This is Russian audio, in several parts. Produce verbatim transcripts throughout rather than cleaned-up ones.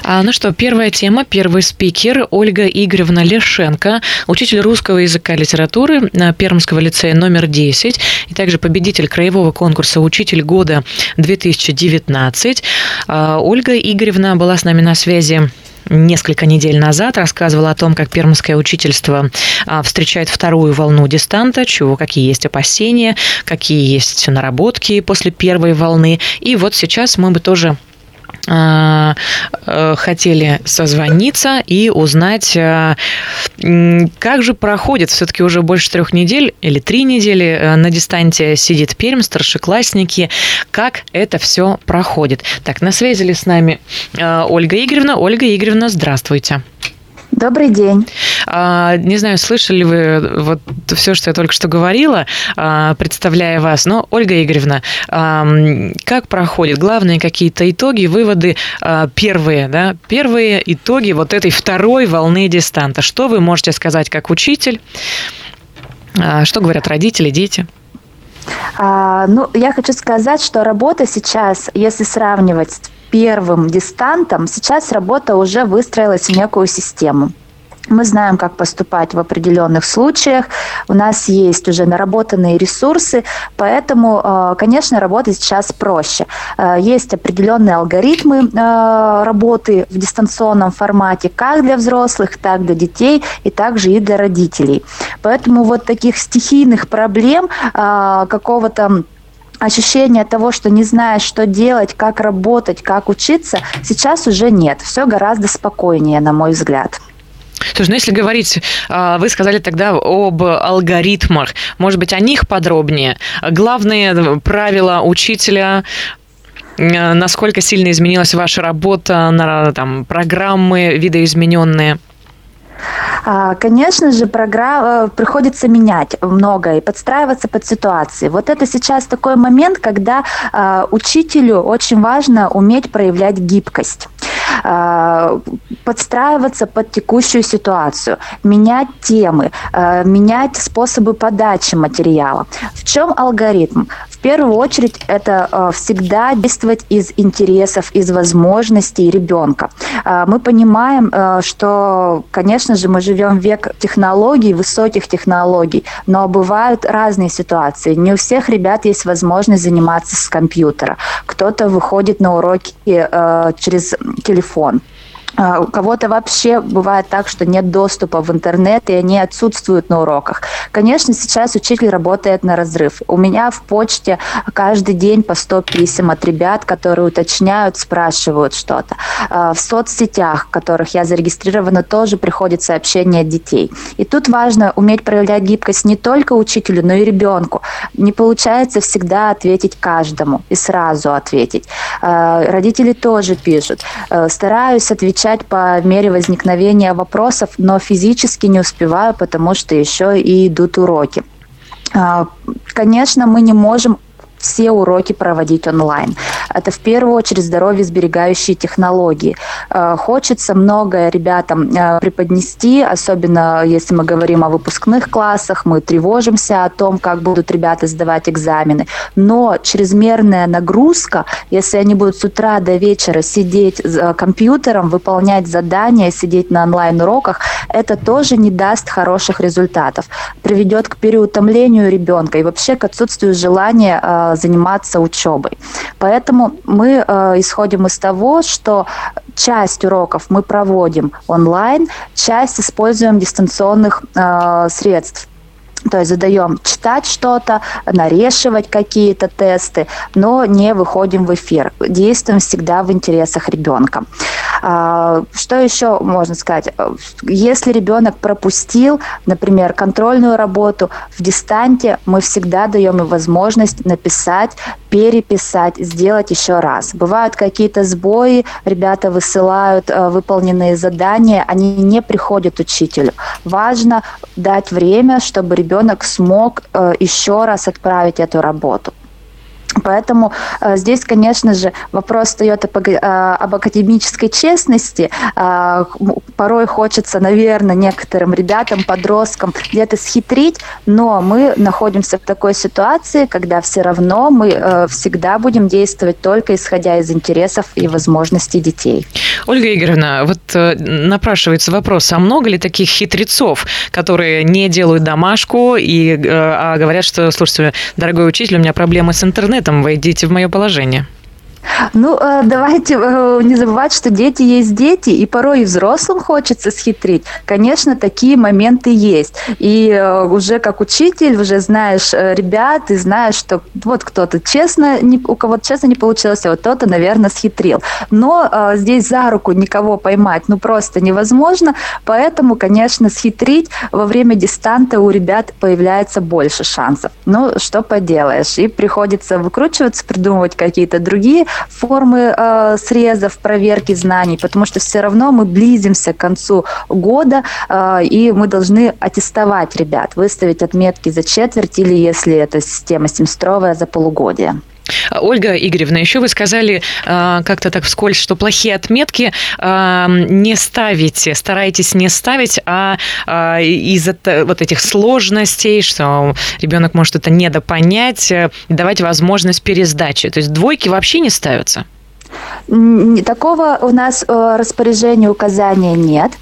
А, ну что, первая тема, первый спикер Ольга Игоревна Лешенко, учитель русского языка и литературы Пермского лицея номер десять, и также победитель краевого конкурса «Учитель года две тысячи девятнадцать». А, Ольга Игоревна была с нами на связи несколько недель назад, рассказывала о том, как пермское учительство встречает вторую волну дистанта, чего, какие есть опасения, какие есть наработки после первой волны. И вот сейчас мы бы тоже хотели созвониться и узнать, как же проходит все-таки уже больше трех недель или три недели на дистанте сидит Пермь, старшеклассники, как это все проходит. Так, на связи ли с нами Ольга Игоревна? Ольга Игоревна, здравствуйте. Добрый день. Не знаю, слышали вы вот все, что я только что говорила, представляя вас. Но, Ольга Игоревна, как проходит? Главные какие-то итоги, выводы первые, да? Первые итоги вот этой второй волны дистанта. Что вы можете сказать как учитель? Что говорят родители, дети? А, ну, я хочу сказать, что работа сейчас, если сравнивать с первым дистантом, сейчас работа уже выстроилась в некую систему. Мы знаем, как поступать в определенных случаях. У нас есть уже наработанные ресурсы, поэтому, конечно, работать сейчас проще. Есть определенные алгоритмы работы в дистанционном формате как для взрослых, так и для детей, и также и для родителей. Поэтому вот таких стихийных проблем, какого-то ощущение того, что не знаешь, что делать, как работать, как учиться, сейчас уже нет. Все гораздо спокойнее, на мой взгляд. Слушай, ну если говорить, вы сказали тогда об алгоритмах, может быть, о них подробнее. Главные правила учителя, насколько сильно изменилась ваша работа, там, программы видоизмененные? Конечно же, программ... приходится менять многое и подстраиваться под ситуации. Вот это сейчас такой момент, когда э, учителю очень важно уметь проявлять гибкость, э, подстраиваться под текущую ситуацию, менять темы, э, менять способы подачи материала. В чем алгоритм? В первую очередь это э, всегда действовать из интересов, из возможностей ребенка. Э, мы понимаем, э, что, конечно же, мы живем в век технологий, высоких технологий, но бывают разные ситуации. Не у всех ребят есть возможность заниматься с компьютера. Кто-то выходит на уроки э, через телефон. У кого-то вообще бывает так, что нет доступа в интернет, и они отсутствуют на уроках. Конечно, сейчас учитель работает на разрыв. У меня в почте каждый день по сто писем от ребят, которые уточняют, спрашивают что-то. В соцсетях, в которых я зарегистрирована, тоже приходят сообщения от детей. И тут важно уметь проявлять гибкость не только учителю, но и ребенку. Не получается всегда ответить каждому и сразу ответить. Родители тоже пишут. Стараюсь отвечать по мере возникновения вопросов, но физически не успеваю, потому что еще и идут уроки. Конечно, мы не можем все уроки проводить онлайн. Это в первую очередь здоровье сберегающие технологии. Хочется многое ребятам преподнести, особенно если мы говорим о выпускных классах, мы тревожимся о том, как будут ребята сдавать экзамены. Но чрезмерная нагрузка, если они будут с утра до вечера сидеть за компьютером, выполнять задания, сидеть на онлайн-уроках, это тоже не даст хороших результатов. Приведет к переутомлению ребенка и вообще к отсутствию желания заниматься учебой. Поэтому мы э, исходим из того, что часть уроков мы проводим онлайн, часть используем дистанционных э, средств. То есть задаем читать что-то, нарешивать какие-то тесты, но не выходим в эфир. Действуем всегда в интересах ребенка. Что еще можно сказать? Если ребенок пропустил, например, контрольную работу в дистанте, мы всегда даем ему возможность написать, переписать, сделать еще раз. Бывают какие-то сбои, ребята высылают выполненные задания, они не приходят учителю. Важно дать время, чтобы ребенок смог еще раз отправить эту работу. Поэтому э, здесь, конечно же, вопрос встает об, э, об академической честности. Э, порой хочется, наверное, некоторым ребятам, подросткам где-то схитрить, но мы находимся в такой ситуации, когда все равно мы э, всегда будем действовать только исходя из интересов и возможностей детей. Ольга Игоревна, вот э, напрашивается вопрос, а много ли таких хитрецов, которые не делают домашку и э, а говорят, что, слушайте, дорогой учитель, у меня проблемы с интернетом, войдите в мое положение? Ну, давайте не забывать, что дети есть дети, и порой и взрослым хочется схитрить. Конечно, такие моменты есть. И уже как учитель, уже знаешь ребят, и знаешь, что вот кто-то честно, у кого-то честно не получилось, а вот кто-то, наверное, схитрил. Но здесь за руку никого поймать, ну, просто невозможно. Поэтому, конечно, схитрить во время дистанта у ребят появляется больше шансов. Ну, что поделаешь. И приходится выкручиваться, придумывать какие-то другие формы э, срезов, проверки знаний, потому что все равно мы близимся к концу года, э, и мы должны аттестовать ребят, выставить отметки за четверть или, если это система семестровая, за полугодие. Ольга Игоревна, еще вы сказали э, как-то так вскользь, что плохие отметки э, не ставите, стараетесь не ставить, а э, из-за вот этих сложностей, что ребенок может это недопонять, э, давать возможность пересдачи. То есть двойки вообще не ставятся? Такого у нас распоряжения, указания нет,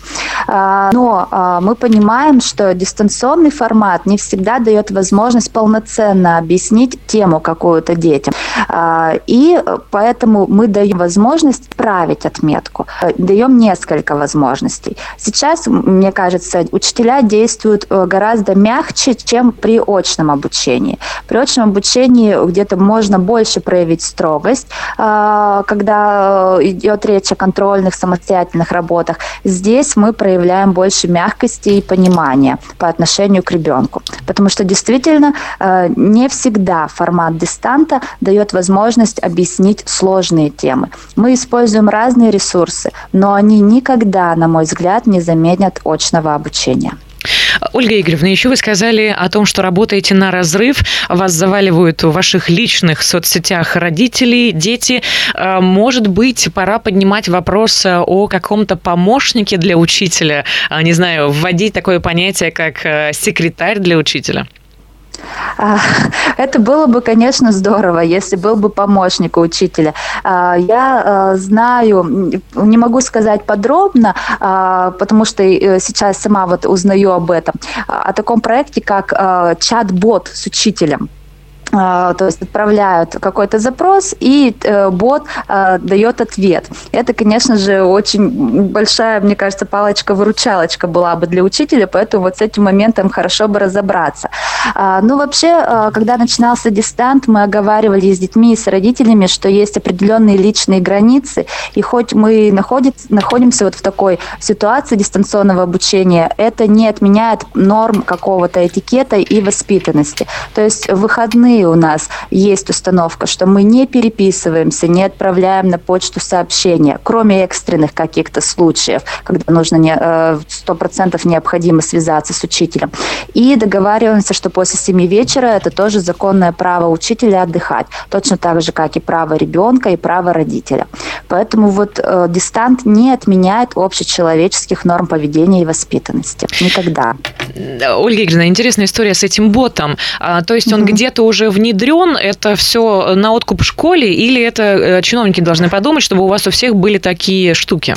но мы понимаем, что дистанционный формат не всегда дает возможность полноценно объяснить тему какую-то детям, и поэтому мы даем возможность править отметку, даем несколько возможностей. Сейчас, мне кажется, учителя действуют гораздо мягче, чем при очном обучении. При очном обучении где-то можно больше проявить строгость, когда идет речь о контрольных, самостоятельных работах. Здесь мы проявляем больше мягкости и понимания по отношению к ребенку. Потому что действительно не всегда формат дистанта дает возможность объяснить сложные темы. Мы используем разные ресурсы, но они никогда, на мой взгляд, не заменят очного обучения. Ольга Игоревна, еще вы сказали о том, что работаете на разрыв, вас заваливают в ваших личных соцсетях родители, дети. Может быть, пора поднимать вопрос о каком-то помощнике для учителя, не знаю, вводить такое понятие, как секретарь для учителя? Это было бы, конечно, здорово, если был бы помощник у учителя. Я знаю, не могу сказать подробно, потому что сейчас сама вот узнаю об этом, о таком проекте, как чат-бот с учителем. То есть отправляют какой-то запрос, и э, бот э, дает ответ. Это, конечно же, очень большая, мне кажется, палочка-выручалочка была бы для учителя, поэтому вот с этим моментом хорошо бы разобраться. А, ну, вообще, э, когда начинался дистант, мы оговаривали с детьми и с родителями, что есть определенные личные границы, и хоть мы находит, находимся вот в такой ситуации дистанционного обучения, это не отменяет норм какого-то этикета и воспитанности. То есть в выходные у нас есть установка, что мы не переписываемся, не отправляем на почту сообщения, кроме экстренных каких-то случаев, когда нужно сто процентов необходимо связаться с учителем. И договариваемся, что после семи вечера это тоже законное право учителя отдыхать, точно так же, как и право ребенка и право родителя. Поэтому вот э, дистант не отменяет общечеловеческих норм поведения и воспитанности. Никогда. Ольга Игоревна, интересная история с этим ботом. А, то есть он mm-hmm. где-то уже внедрен, это все на откуп в школе, или это чиновники должны подумать, чтобы у вас у всех были такие штуки?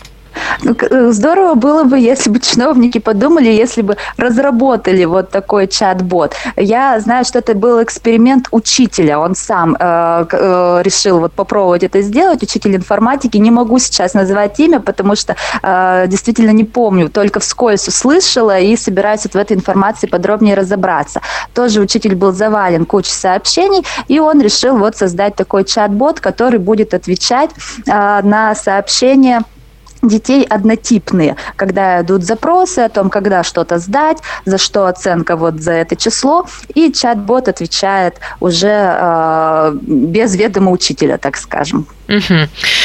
Здорово было бы, если бы чиновники подумали, если бы разработали вот такой чат-бот. Я знаю, что это был эксперимент учителя. Он сам э, э, решил вот попробовать это сделать. Учитель информатики. Не могу сейчас называть имя, потому что э, действительно не помню. Только вскользь услышала и собираюсь вот в этой информации подробнее разобраться. Тоже учитель был завален кучей сообщений, и он решил вот создать такой чат-бот, который будет отвечать э, на сообщения детей однотипные, когда идут запросы о том, когда что-то сдать, за что оценка вот за это число, и чат-бот отвечает уже э, без ведома учителя, так скажем. Угу.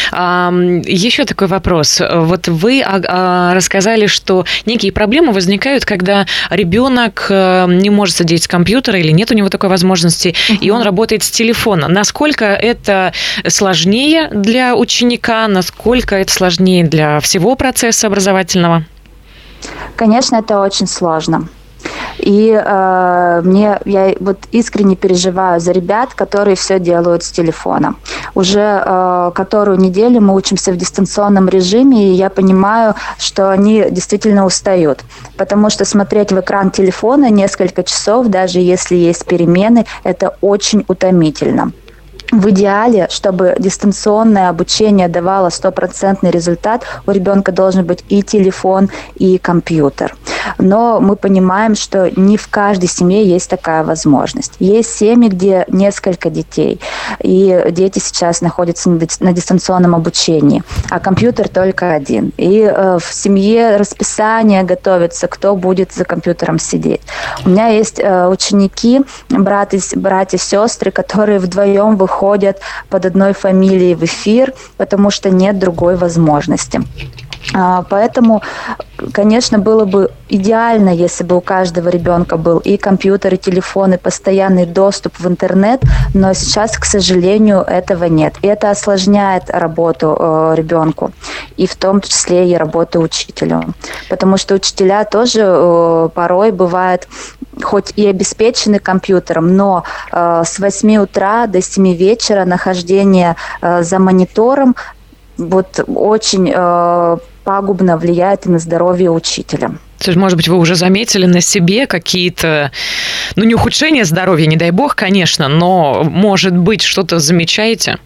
Еще такой вопрос. Вот вы рассказали, что некие проблемы возникают, когда ребенок не может сидеть с компьютера или нет у него такой возможности, uh-huh. и он работает с телефона. Насколько это сложнее для ученика, насколько это сложнее для всего процесса образовательного? Конечно, это очень сложно. И э, мне я вот искренне переживаю за ребят, которые все делают с телефона. Уже э, которую неделю мы учимся в дистанционном режиме, и я понимаю, что они действительно устают. Потому что смотреть в экран телефона несколько часов, даже если есть перемены, это очень утомительно. В идеале, чтобы дистанционное обучение давало стопроцентный результат, у ребенка должен быть и телефон, и компьютер. Но мы понимаем, что не в каждой семье есть такая возможность. Есть семьи, где несколько детей, и дети сейчас находятся на дистанционном обучении, а компьютер только один. И э, в семье расписание готовится, кто будет за компьютером сидеть. У меня есть э, ученики, брат и, братья и сестры, которые вдвоем выходят ходят под одной фамилией в эфир, потому что нет другой возможности. Поэтому, конечно, было бы идеально, если бы у каждого ребенка был и компьютер, и телефон, и постоянный доступ в интернет, но сейчас, к сожалению, этого нет. И это осложняет работу э, ребенку, и в том числе и работу учителю. Потому что учителя тоже э, порой бывают хоть и обеспечены компьютером, но э, с восьми утра до семи вечера нахождение э, за монитором вот очень э, пагубно влияет и на здоровье учителя. То есть, может быть, вы уже заметили на себе какие-то, ну, не ухудшения здоровья, не дай бог, конечно, но, может быть, что-то замечаете?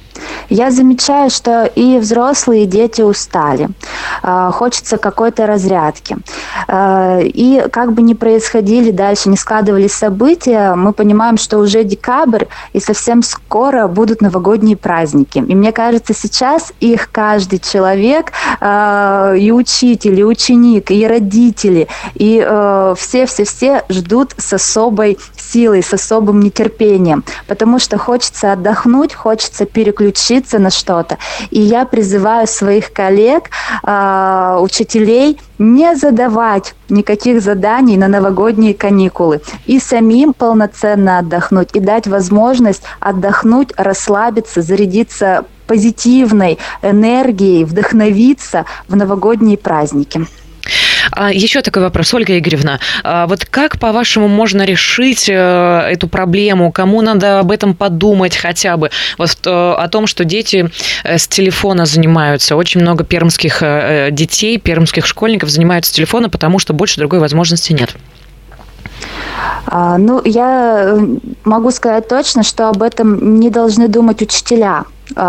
Я замечаю, что и взрослые, и дети устали. Хочется какой-то разрядки. И как бы ни происходили дальше, не складывались события, мы понимаем, что уже декабрь, и совсем скоро будут новогодние праздники. И мне кажется, сейчас их каждый человек, и учитель, и ученик, и родители, и все-все-все ждут с особой силой, с особым нетерпением, потому что хочется отдохнуть, хочется переключиться на что-то. И я призываю своих коллег, э, учителей, не задавать никаких заданий на новогодние каникулы. И самим полноценно отдохнуть, и дать возможность отдохнуть, расслабиться, зарядиться позитивной энергией, вдохновиться в новогодние праздники. Еще такой вопрос, Ольга Игоревна. Вот как, по-вашему, можно решить эту проблему? Кому надо об этом подумать хотя бы? Вот о том, что дети с телефона занимаются. Очень много пермских детей, пермских школьников занимаются с телефона, потому что больше другой возможности нет. Ну, я могу сказать точно, что об этом не должны думать учителя.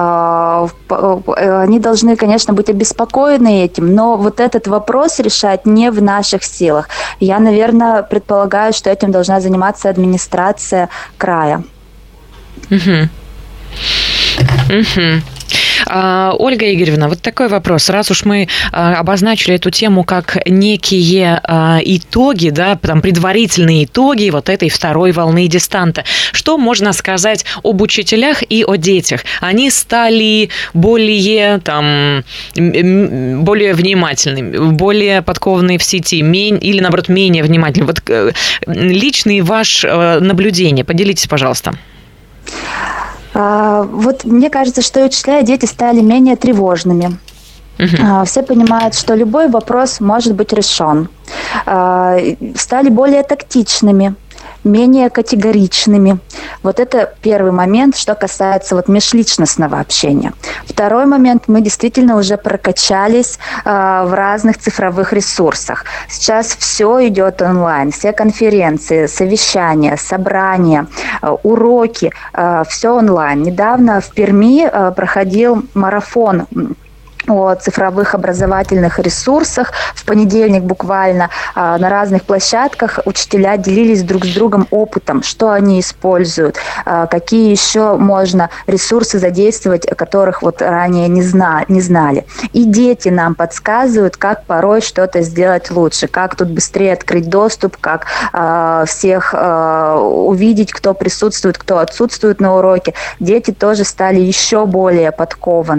Они должны, конечно, быть обеспокоены этим, но вот этот вопрос решать не в наших силах. Я, наверное, предполагаю, что этим должна заниматься администрация края. Угу. Угу. Ольга Игоревна, вот такой вопрос. Раз уж мы обозначили эту тему как некие итоги, да, там предварительные итоги вот этой второй волны дистанта, что можно сказать об учителях и о детях? Они стали более, там, более внимательными, более подкованные в сети, или, наоборот, менее внимательны? Вот личные ваши наблюдения, поделитесь, пожалуйста. Вот мне кажется, что и учителя, и дети стали менее тревожными. Uh-huh. Все понимают, что любой вопрос может быть решен. Стали более тактичными, менее категоричными. Вот это первый момент, что касается вот межличностного общения. Второй момент, мы действительно уже прокачались э, в разных цифровых ресурсах. Сейчас все идет онлайн, все конференции, совещания, собрания, э, уроки, э, все онлайн. Недавно в Перми э, проходил марафон о цифровых образовательных ресурсах. В понедельник буквально а, на разных площадках учителя делились друг с другом опытом, что они используют, а, какие еще можно ресурсы задействовать, которых вот ранее не, зна- не знали. И дети нам подсказывают, как порой что-то сделать лучше, как тут быстрее открыть доступ, как а, всех а, увидеть, кто присутствует, кто отсутствует на уроке. Дети тоже стали еще более подкованы.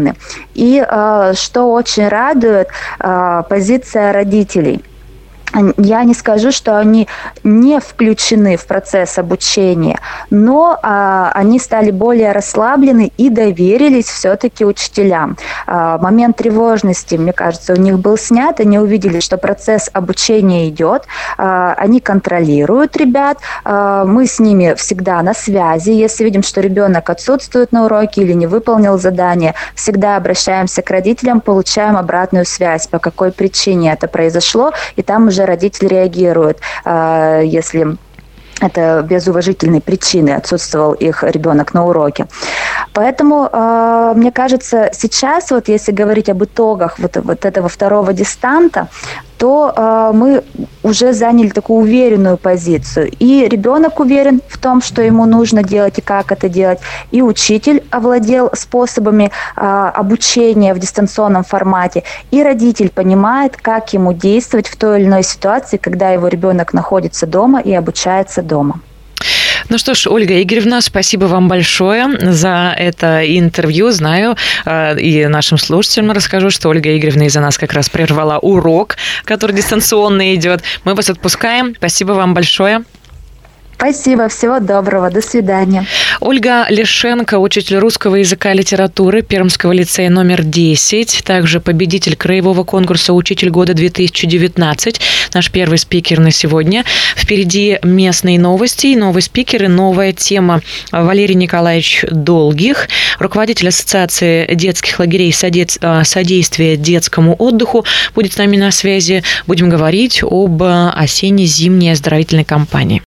И что очень радует, позиция родителей. Я не скажу, что они не включены в процесс обучения, но а, они стали более расслаблены и доверились все-таки учителям. А, момент тревожности, мне кажется, у них был снят, они увидели, что процесс обучения идет, а, они контролируют ребят, а, мы с ними всегда на связи, если видим, что ребенок отсутствует на уроке или не выполнил задание, всегда обращаемся к родителям, получаем обратную связь, по какой причине это произошло, и там уже родитель реагирует, если это без уважительной причины отсутствовал их ребенок на уроке. Поэтому, мне кажется, сейчас, вот если говорить об итогах вот, вот этого второго дистанта, то э, мы уже заняли такую уверенную позицию. И ребенок уверен в том, что ему нужно делать и как это делать. И учитель овладел способами э, обучения в дистанционном формате. И родитель понимает, как ему действовать в той или иной ситуации, когда его ребенок находится дома и обучается дома. Ну что ж, Ольга Игоревна, спасибо вам большое за это интервью. Знаю, и нашим слушателям расскажу, что Ольга Игоревна из-за нас как раз прервала урок, который дистанционно идет. Мы вас отпускаем. Спасибо вам большое. Спасибо, всего доброго, до свидания. Ольга Лешенко, учитель русского языка и литературы Пермского лицея номер десять, также победитель краевого конкурса «Учитель года две тысячи девятнадцать», наш первый спикер на сегодня. Впереди местные новости, новые спикеры, новая тема. Валерий Николаевич Долгих, руководитель Ассоциации детских лагерей «Содействие детскому отдыху», будет с нами на связи. Будем говорить об осенне-зимней оздоровительной кампании.